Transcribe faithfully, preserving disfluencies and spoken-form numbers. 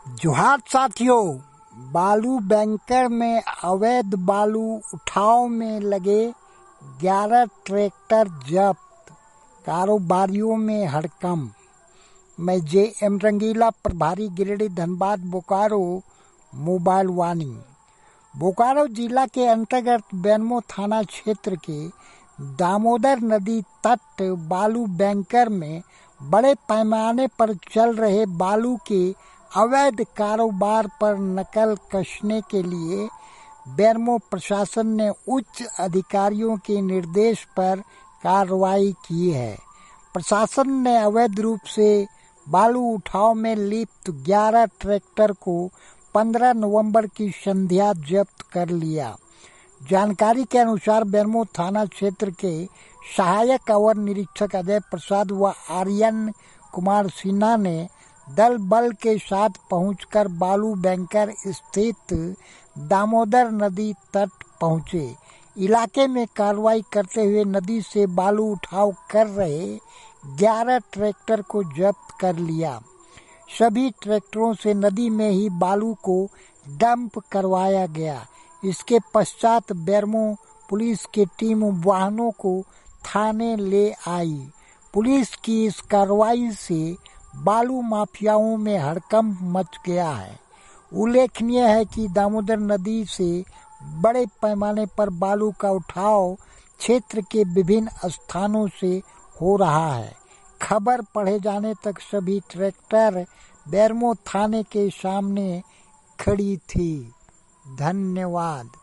जोहार साथियों, बालू बैंकर में अवैध बालू उठाव में लगे ग्यारह ट्रैक्टर जब्त, कारोबारियों में हड़कंप। मैं जे एम रंगीला, प्रभारी गिरिडीह, धनबाद, बोकारो। Mobile warning. बोकारो जिला के अंतर्गत बेरमो थाना क्षेत्र के दामोदर नदी तट बालू बैंकर में बड़े पैमाने पर चल रहे बालू के अवैध कारोबार पर नकल कसने के लिए बेरमो प्रशासन ने उच्च अधिकारियों के निर्देश पर कार्रवाई की है। प्रशासन ने अवैध रूप से बालू उठाव में लिप्त ग्यारह ट्रैक्टर को पंद्रह नवंबर की संध्या जब्त कर लिया। जानकारी के अनुसार बेरमो थाना क्षेत्र के सहायक अवर निरीक्षक अजय प्रसाद व आर्यन कुमार सिन्हा ने दल बल के साथ पहुंचकर बालू बैंकर स्थित दामोदर नदी तट पहुंचे। इलाके में कार्रवाई करते हुए नदी से बालू उठाव कर रहे ग्यारह ट्रैक्टर को जब्त कर लिया। सभी ट्रैक्टरों से नदी में ही बालू को डंप करवाया गया। इसके पश्चात बेरमो पुलिस की टीम वाहनों को थाने ले आई। पुलिस की इस कार्रवाई से बालू माफियाओं में हड़कंप मच गया है। उल्लेखनीय है कि दामोदर नदी से बड़े पैमाने पर बालू का उठाव क्षेत्र के विभिन्न स्थानों से हो रहा है। खबर पढ़े जाने तक सभी ट्रैक्टर बेरमो थाने के सामने खड़ी थी। धन्यवाद।